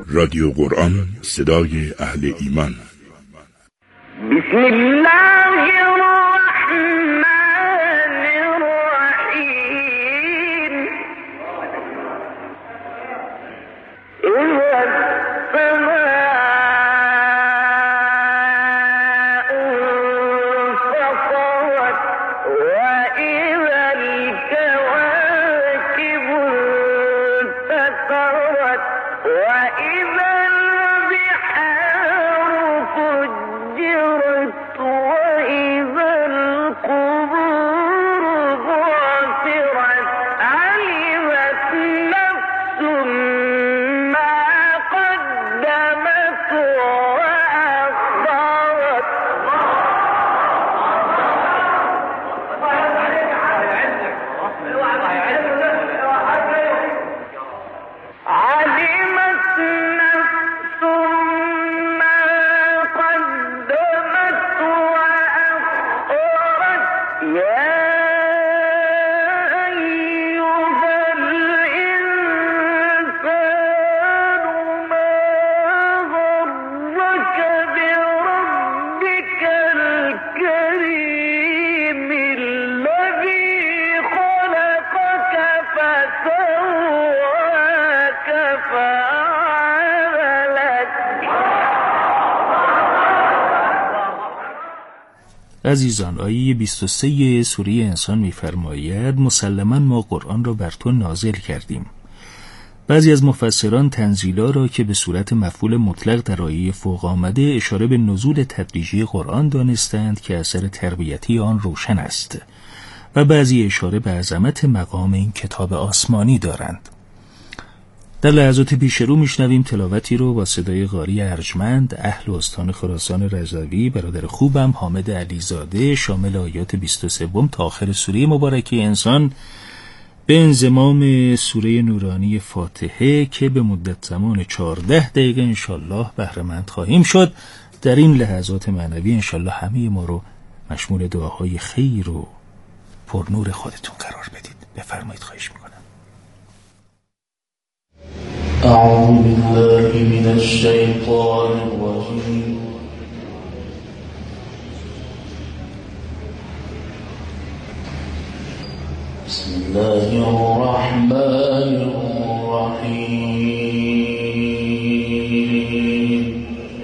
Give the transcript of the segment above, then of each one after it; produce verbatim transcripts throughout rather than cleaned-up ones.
رادیو قرآن، صدای اهل ایمان. بسم الله الرحمن الرحیم. اذا السماء انفطرت واذا الكواكب انتثرت واذا البحار فجرت واذا القبور بعثرت علمت نفس ما قدمت وأخرت. علمت نفس ما قدمت وأخرت. يا أيها الإنسان ما غرك بربك الكريم الذي خلقك فسواك فعدلك. عزیزان، آیه بیست و سه سوره انسان می‌فرماید مسلماً ما قرآن را بر تو نازل کردیم. بعضی از مفسران تنزیلا را که به صورت مفعول مطلق در آیه فوق آمده اشاره به نزول تدریجی قرآن دانستند که اثر تربیتی آن روشن است و بعضی اشاره به عظمت مقام این کتاب آسمانی دارند. در لحظات پیش رو میشنویم تلاوتی رو با صدای قاری ارجمند اهل استان خراسان رضوی برادر خوبم حامد علیزاده، شامل آیات بیست و سه تا آخر سوره مبارکه انسان به انضمام سوره نورانی فاتحه که به مدت زمان چهارده دقیقه انشالله بهره‌مند خواهیم شد. در این لحظات معنوی انشالله همه ما رو مشمول دعاهای خیر و پرنور خودتون قرار بدید. بفرمایید، خواهش میکنم. أعوذ بالله من الشيطان الرجيم. بسم الله الرحمن الرحيم.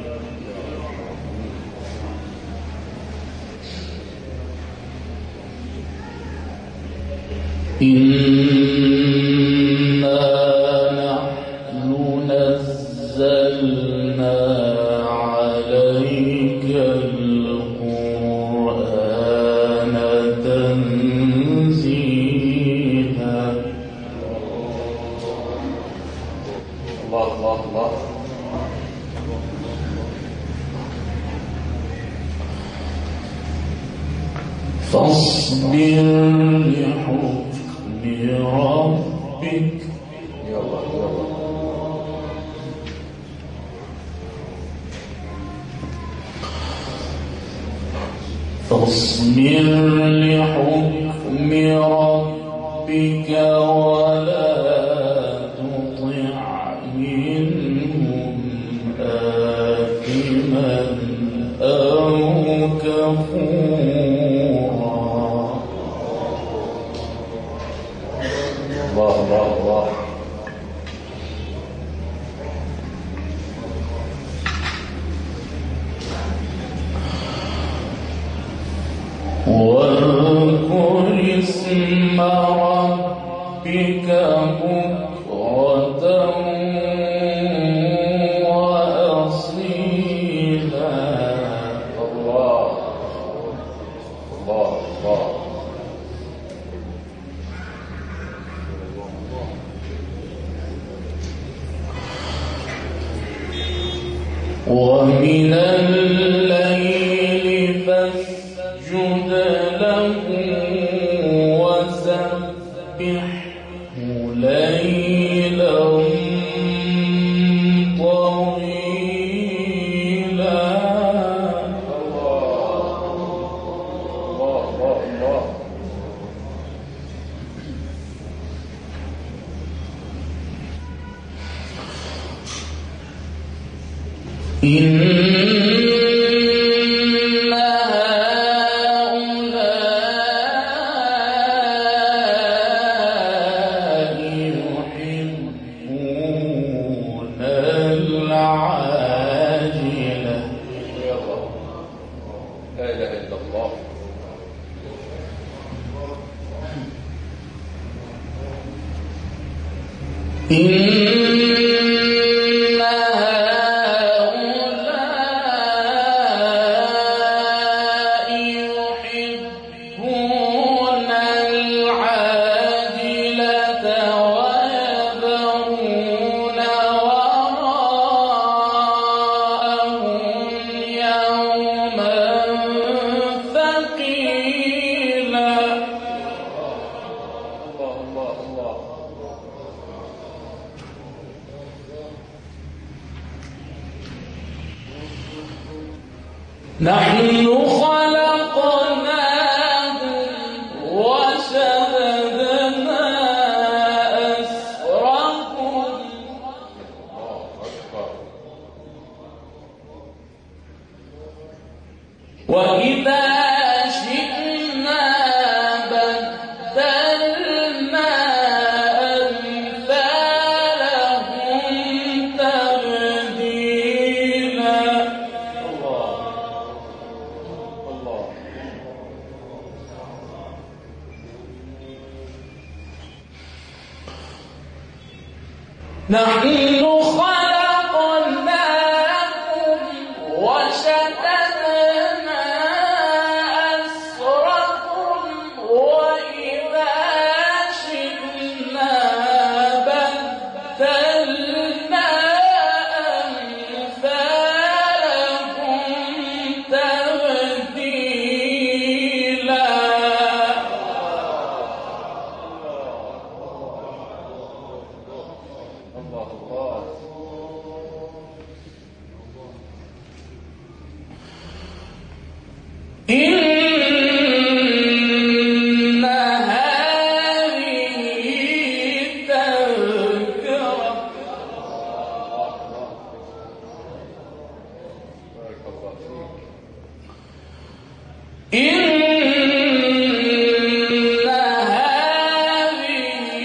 نزلنا عليك القرآن تنزيلا. الله الله الله. فاصبر لحكم ربك. يا الله يا الله. فاصبر لحكم ربك ولا تطع منهم آثما أو كفورا. الله الله الله. واذكر اسم ربك بكرة وأصيلا. الله الله الله. ومن الليل فاسجد له وسبحه ليلا طويلا. الله الله الله. نحن خلقناهم وشددنا أسرهم وإذا شئنا بدلنا أمثالهم تبديلا. نحن خلقناكم وشددنا أسركم وإذا شئنا بدلنا أمثالكم تبديلا. إن هذه تذكرة إن هذه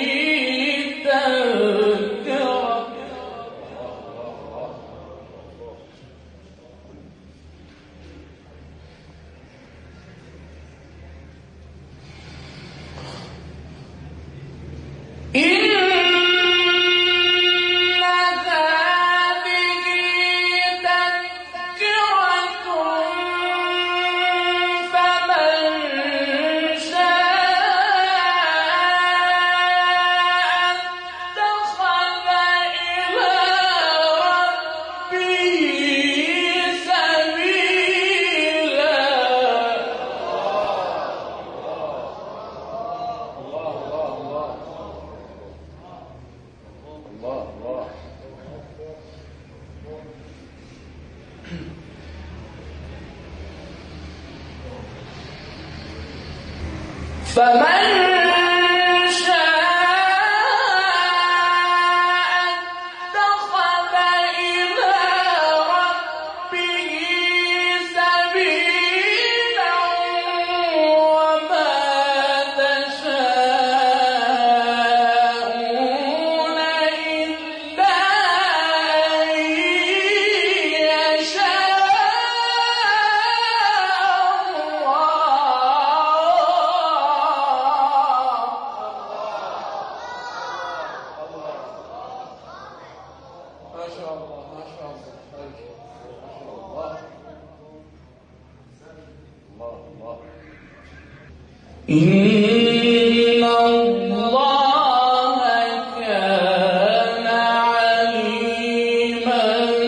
تذكرة إن هذه تذكرة فمن شاء اتخذ إلى ربه سبيلا. فمن شاء اتخذ إلى ربه سبيلا وما تشاءون إلا أن يشاء ما شاء الله ما شاء الله ما شاء الله الله الله. إن الله كان عليما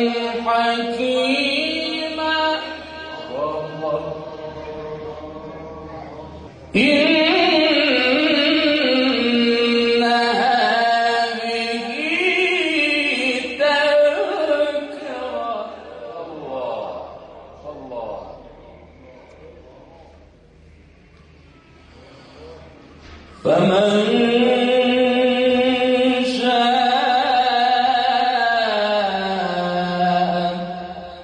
حكيما. إن فمن شاء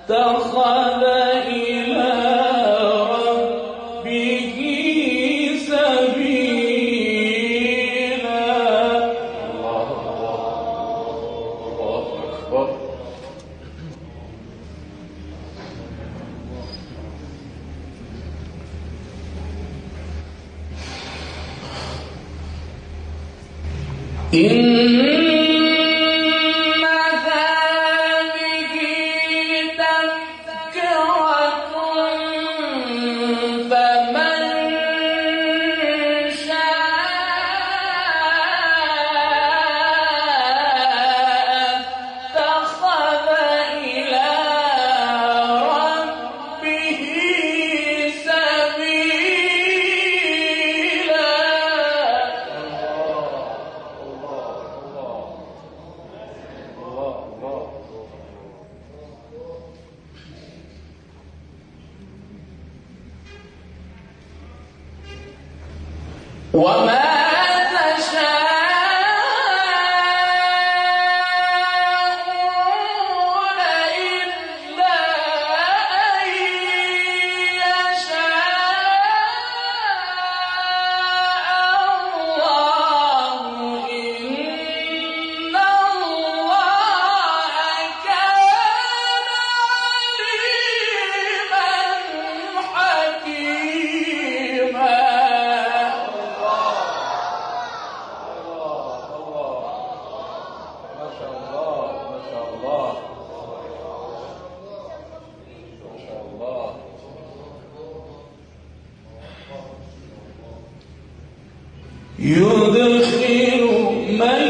يدخل من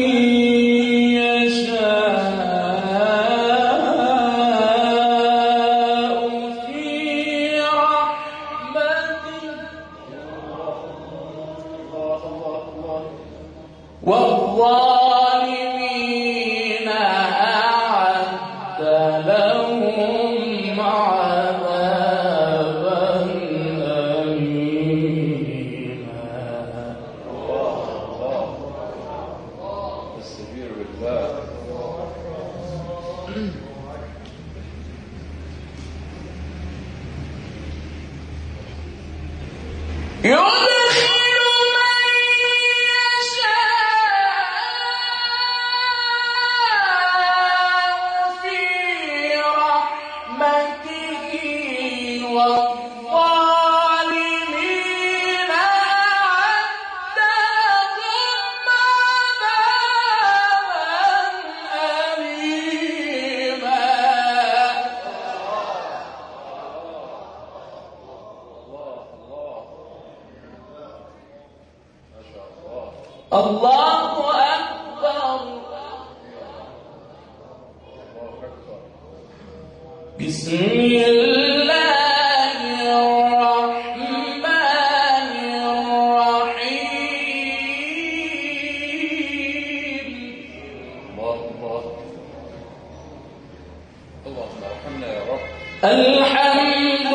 يشاء في رحمته والظالمين أعد لهم عذابا أليما. السبيل بالله. يدخل من يشاء في رحمته والظالمين أعد لهم عذابا أليما. الله أكبر. بسم الله الرحمن الرحيم. الله الله. اللهم ارحمنا يا رب. الحمد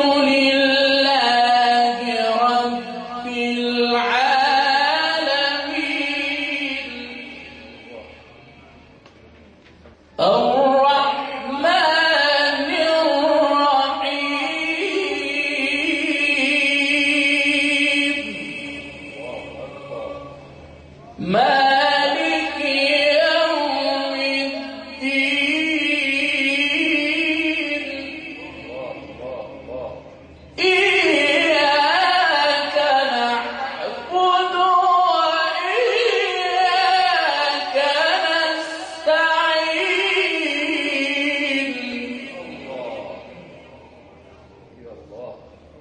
لله رب العالمين الرحمن الرحيم مالك يوم الدين إياك نعبد وإياك نستعين. يا الله.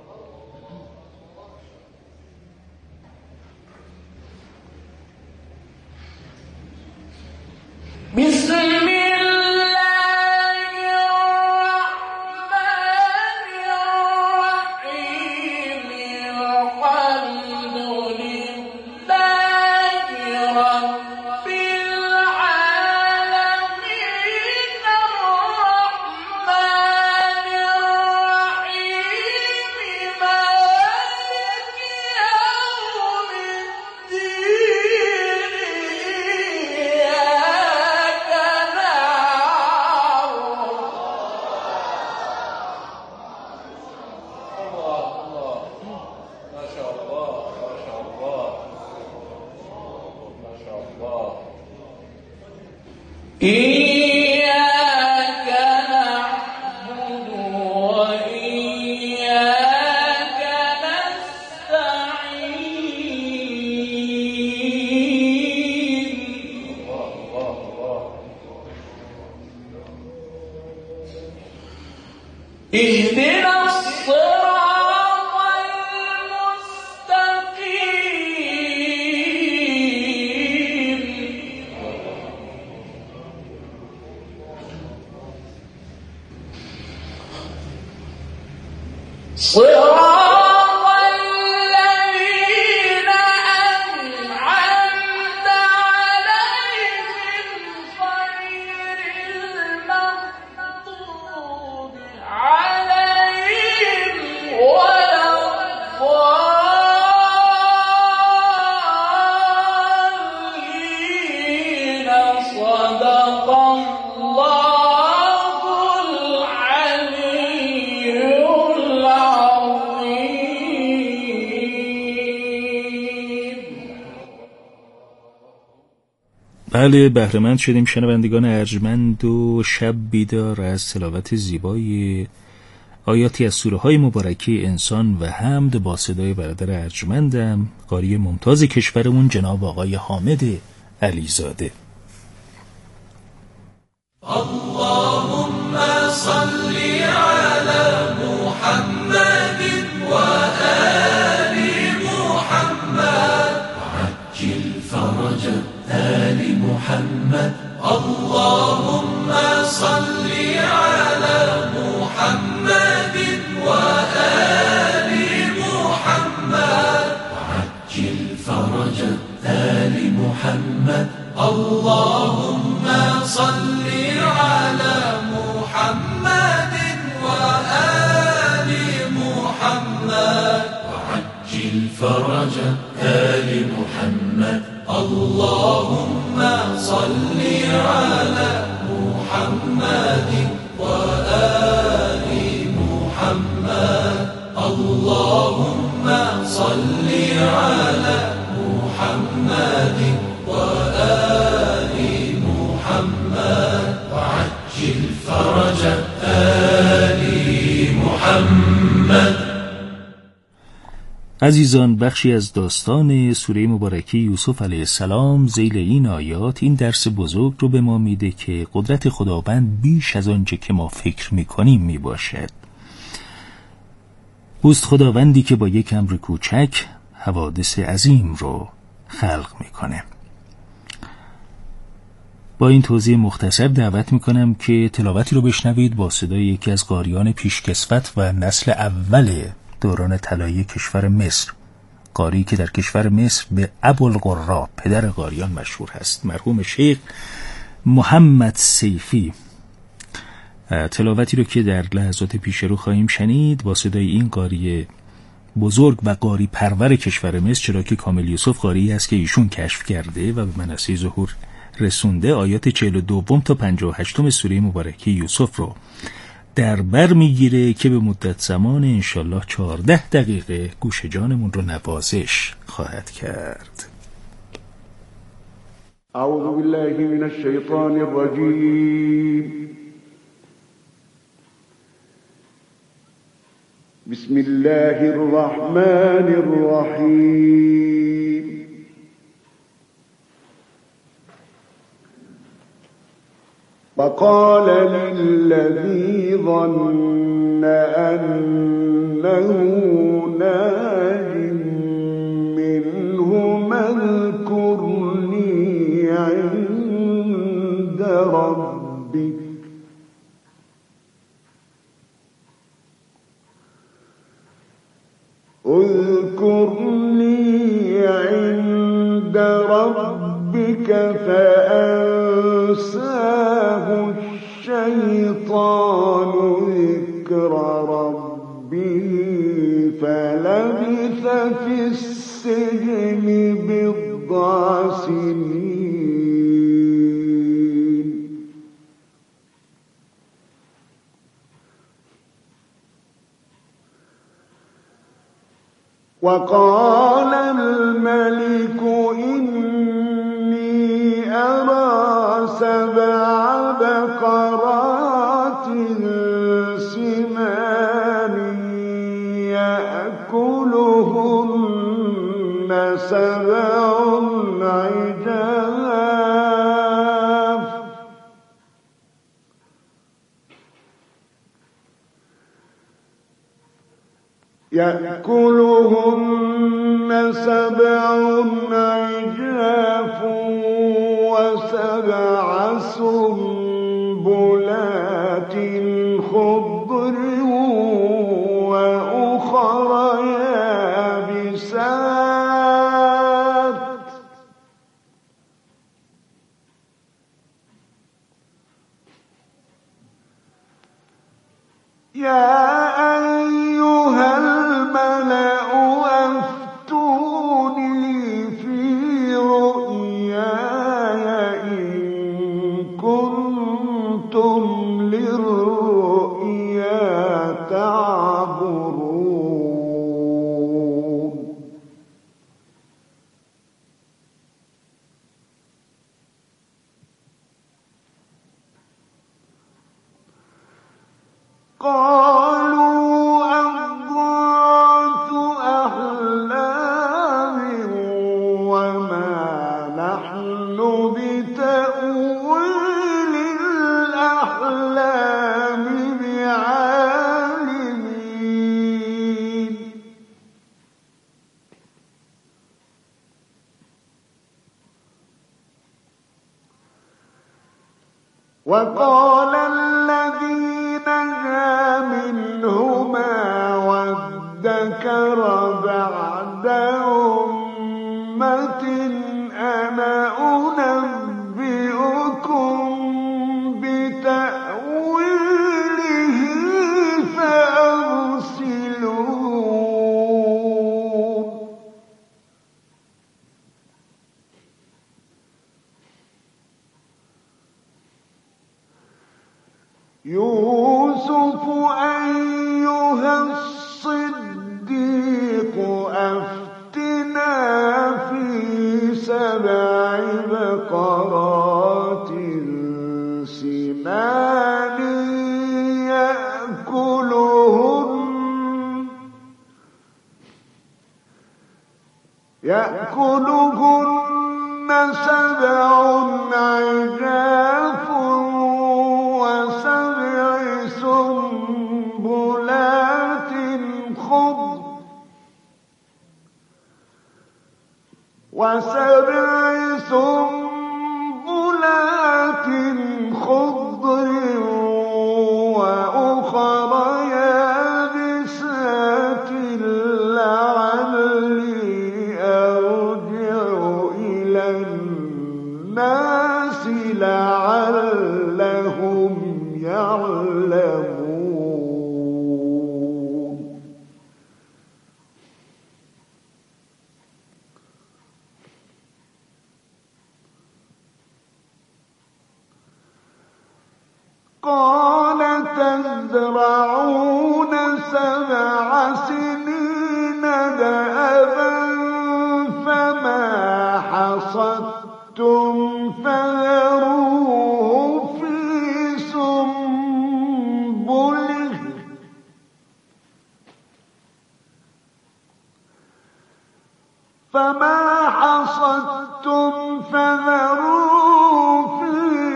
بسم الله الرحمن الرحيم الحمد لله رب العالمين الرحمن الرحيم مالك يوم الدين إياك نعبد. الله الله. ما شاء الله ما شاء الله ما شاء الله. إياك نعبد وإياك نستعين. اهدنا الصراط المستقيم صراط الذين أنعمت عليهم غير المغضوب عليهم ولا الضالين صدق الله العلي العظيم. بله، بهره‌مند شدیم شنوندگان ارجمند و شب بیدار از تلاوت زیبای آیاتی از سوره های مبارکه انسان و حمد با صدای برادر ارجمندم قاری ممتاز کشورمون جناب آقای حامد علیزاده. اللهم صل على محمد وآل محمد وعجل فرج آل محمد. اللهم صل على محمد وآل محمد وعجل فرج آل محمد. اللهم صل على محمد وآل محمد وعجل فرج آل محمد. اللهم صل على محمد وآل محمد. اللهم صل على محمد وآل محمد وعجل فرج آل محمد. عزیزان، بخشی از داستان سوره مبارکه یوسف علیه السلام ذیل این آیات این درس بزرگ رو به ما میده که قدرت خداوند بیش از آنچه که ما فکر میکنیم میباشد. اوست خداوندی که با یک امر کوچک حوادث عظیم رو خلق میکنه. با این توضیح مختصر دعوت میکنم که تلاوتی رو بشنوید با صدای یکی از قاریان پیشکسوت و نسل اول دوران طلایی کشور مصر، قاری که در کشور مصر به ابوالقرا پدر قاریان مشهور هست، مرحوم شیخ محمد سیفی. تلاوتی رو که در لحظات پیش رو خواهیم شنید با صدای این قاری بزرگ و قاری پرور کشور مصر، چرا که کامل یوسف قاری است که ایشون کشف کرده و به منصه ظهور رسونده. آیات چهل و دو تا پنجاه و هشت سوره مبارکه یوسف رو در بر میگیره که به مدت زمان انشالله چهارده دقیقه گوش جانمون رو نوازش خواهد کرد. اعوذ بالله من الشیطان الرجیم. بسم الله الرحمن الرحیم. وقال للذي ظن أنه ناج منهما اذكرني عند ربك اذكرني عند ربك فأنساه الشيطان ذكر ربه فلبث في السجن بضع سنين. وقال الملك إني أرى سبع بقرات سمان يأكلهن سبع عجاف يأكلهن سبع عجاف وسبع سنبلات خضر وأخر يابسات يا أيها الملأ أفتوني في رؤياي إن كنتم للرؤيا تعبرون قالوا أضغاث أحلام وما نحن بتأويل الأحلام بعالمين وقال الذي نجا منهما وادكر بعد أمة أنا أنبئكم بتأويله فأرسلون يوسف أيها الصديق أفتنا في سبع بقرات سمان يأكلهن يأكلهن سبع عجاف وسبع سنبلات خضر وسبع سنبلات خضر وأخر يابسات لعلي أرجع إلى الناس لعلهم يعلمون قال تزرعون سبع سنين دأبا فما حصدتم فذروه في سنبله فما حصدتم فذروه في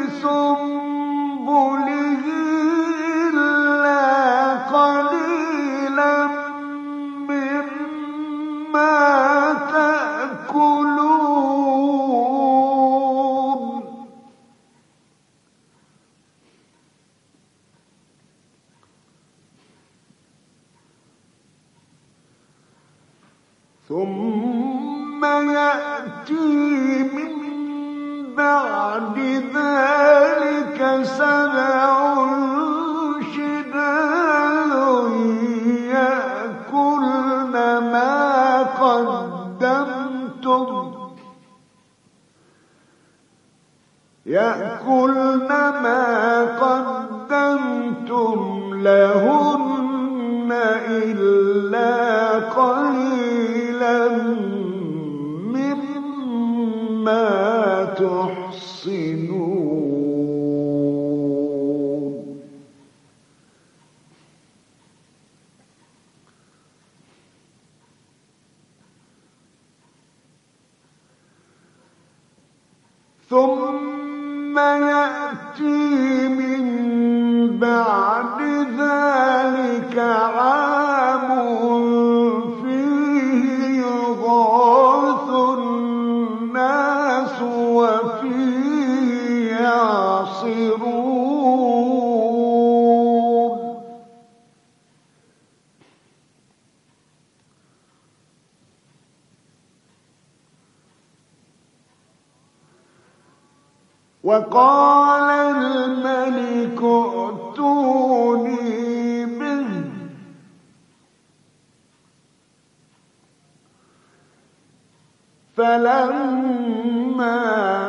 سنبله إلا قليلا مما تأكلون ثم يأتي من بعد ذلك سبع شداد يأكلن ما قدمتم يأكلن ما قدمتم لهن إلا قليلا مما تحصنون ثم يأتي من بعد ذلك عام وقال الملك ائتوني به فلما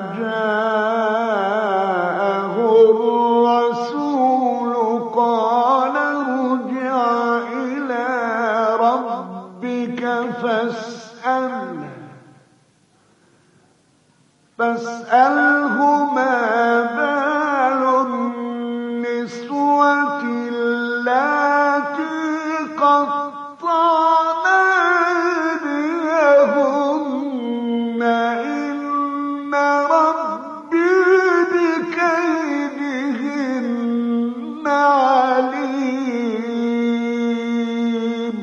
جاءه الرسول قال ارجع إلى ربك فاسأله فاسأله ما بال النسوة اللاتي قطعن أيديهن إن ربي بكيدهن عليم.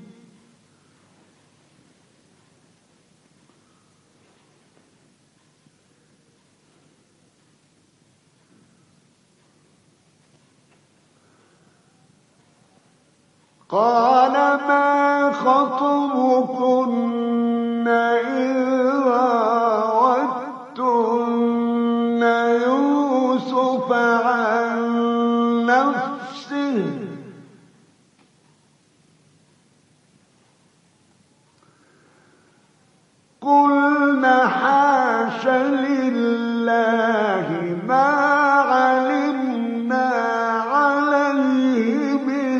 قال ما خطبكن إذ راوتن يوسف عن نفسه قلنا حاش لله ما علمنا عليه من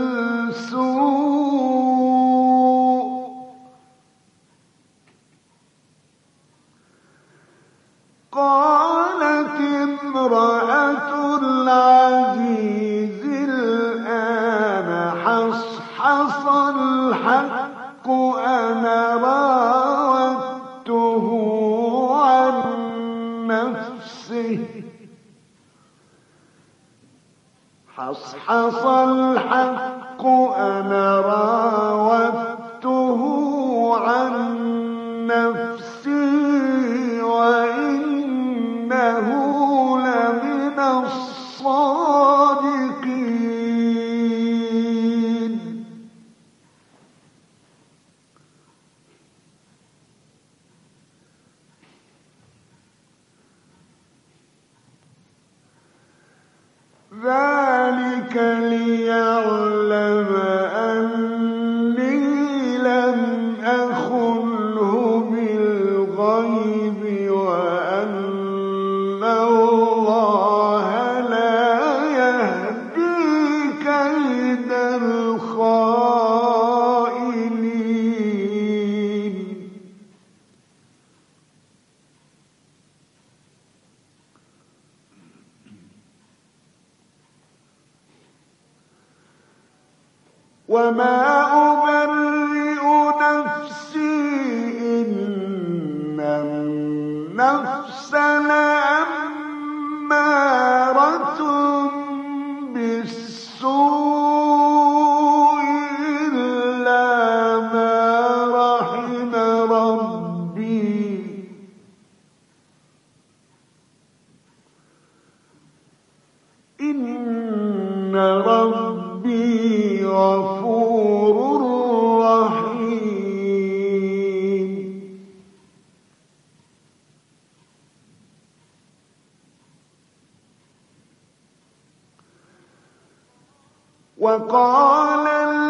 سوء قالت امرأة العزيز الآن حصحص الحق أنا راودته عن نفسه حصحص الحق أنا راودته عن نفسي وإنه لمن الصادقين. ذلك ليعلم أني لم أخنه بالغيب وأن الله لا يهدي كيد الخائنين. وما أبرئ نفسي إن النفس لأمارة بالسوء إلا ما رحم ربي إن ربي غفور رحيم. وقال